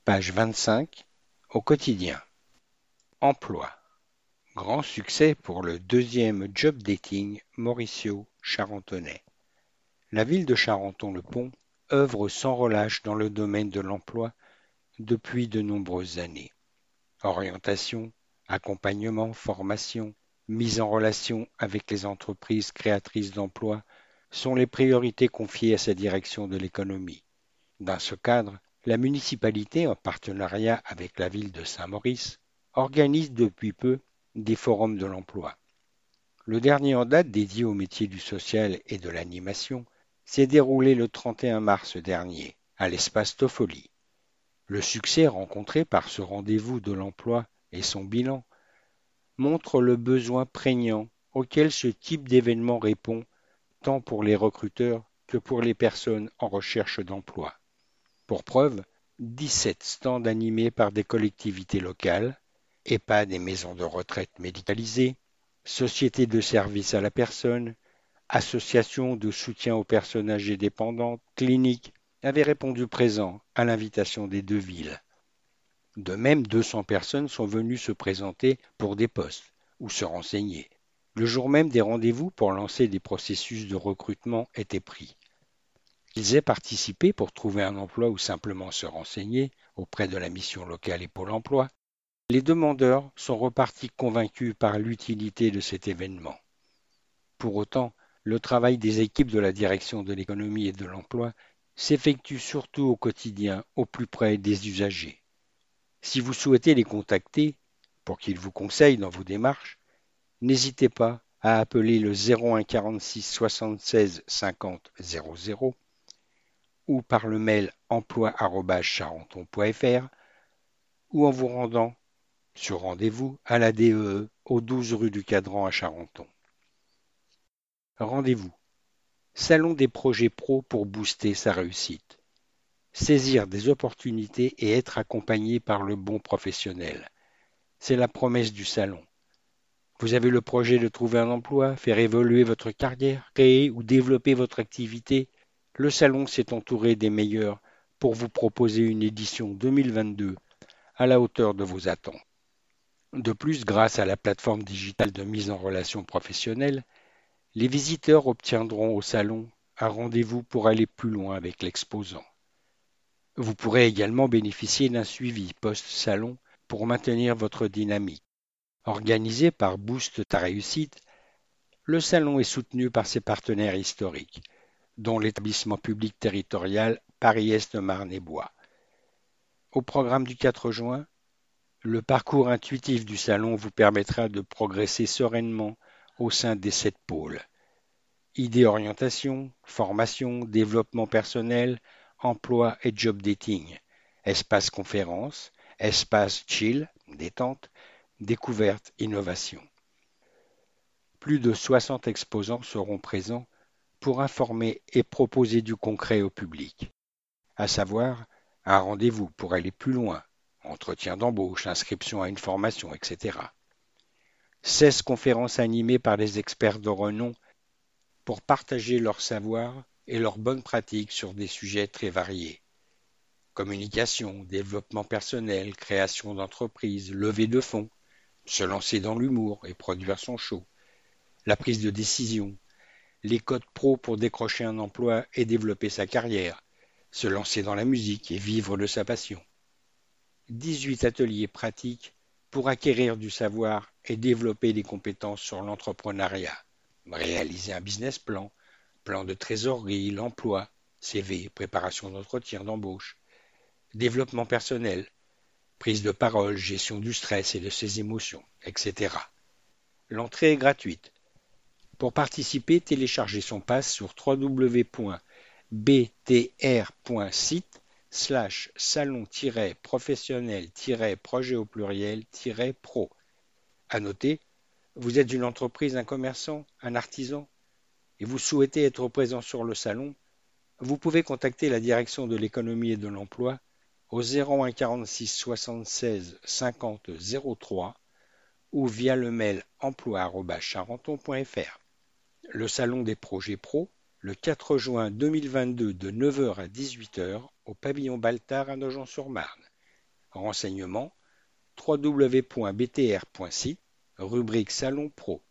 Page 25, au quotidien. Emploi. Grand succès pour le deuxième job dating Mauricio Charentonnet. La ville de Charenton-le-Pont œuvre sans relâche dans le domaine de l'emploi depuis de nombreuses années. Orientation, accompagnement, formation, mise en relation avec les entreprises créatrices d'emplois sont les priorités confiées à sa direction de l'économie. Dans ce cadre, la municipalité, en partenariat avec la ville de Saint-Maurice, organise depuis peu des forums de l'emploi. Le dernier en date, dédié aux métiers du social et de l'animation, s'est déroulé le 31 mars dernier, à l'espace Toffoli. Le succès rencontré par ce rendez-vous de l'emploi et son bilan montre le besoin prégnant auquel ce type d'événement répond, tant pour les recruteurs que pour les personnes en recherche d'emploi. Pour preuve, 17 stands animés par des collectivités locales, EHPAD et maisons de retraite médicalisées, sociétés de services à la personne, associations de soutien aux personnes âgées dépendantes, cliniques, avaient répondu présent à l'invitation des deux villes. De même, 200 personnes sont venues se présenter pour des postes ou se renseigner. Le jour même des rendez-vous pour lancer des processus de recrutement étaient pris. Qu'ils aient participé pour trouver un emploi ou simplement se renseigner auprès de la mission locale et Pôle emploi, les demandeurs sont repartis convaincus par l'utilité de cet événement. Pour autant, le travail des équipes de la direction de l'économie et de l'emploi s'effectue surtout au quotidien, au plus près des usagers. Si vous souhaitez les contacter pour qu'ils vous conseillent dans vos démarches, n'hésitez pas à appeler le 01 46 76 50 00 ou par le mail emploi@charenton.fr ou en vous rendant sur rendez-vous à la DEE au 12 rue du Cadran à Charenton. Rendez-vous. Salon des projets pro pour booster sa réussite. Saisir des opportunités et être accompagné par le bon professionnel. C'est la promesse du salon. Vous avez le projet de trouver un emploi, faire évoluer votre carrière, créer ou développer votre activité. Le salon s'est entouré des meilleurs pour vous proposer une édition 2022 à la hauteur de vos attentes. De plus, grâce à la plateforme digitale de mise en relation professionnelle, les visiteurs obtiendront au salon un rendez-vous pour aller plus loin avec l'exposant. Vous pourrez également bénéficier d'un suivi post-salon pour maintenir votre dynamique. Organisé par Boost ta réussite, le salon est soutenu par ses partenaires historiques, dont l'établissement public territorial Paris-Est Marne-et-Bois. Au programme du 4 juin, le parcours intuitif du salon vous permettra de progresser sereinement au sein des 7 pôles. Idées orientation, formation, développement personnel, emploi et job dating, espace conférence, espace chill, détente, découverte, innovation. Plus de 60 exposants seront présents pour informer et proposer du concret au public, à savoir un rendez-vous pour aller plus loin, entretien d'embauche, inscription à une formation, etc. 16 conférences animées par des experts de renom pour partager leur savoir et leurs bonnes pratiques sur des sujets très variés. Communication, développement personnel, création d'entreprise, levée de fonds, se lancer dans l'humour et produire son show, la prise de décision, les codes pro pour décrocher un emploi et développer sa carrière, se lancer dans la musique et vivre de sa passion. 18 ateliers pratiques pour acquérir du savoir et développer des compétences sur l'entrepreneuriat, réaliser un business plan, plan de trésorerie, l'emploi, CV, préparation d'entretien d'embauche, développement personnel, prise de parole, gestion du stress et de ses émotions, etc. L'entrée est gratuite. Pour participer, téléchargez son pass sur www.btr.site/salon-professionnel-projet au pluriel-pro. À noter, vous êtes une entreprise, un commerçant, un artisan et vous souhaitez être présent sur le salon, vous pouvez contacter la direction de l'économie et de l'emploi au 01 46 76 50 03 ou via le mail emploi@charenton.fr. Le salon des projets pro, le 4 juin 2022 de 9h à 18h au pavillon Baltard à Nogent-sur-Marne. Renseignements www.btr.site, rubrique Salon Pro.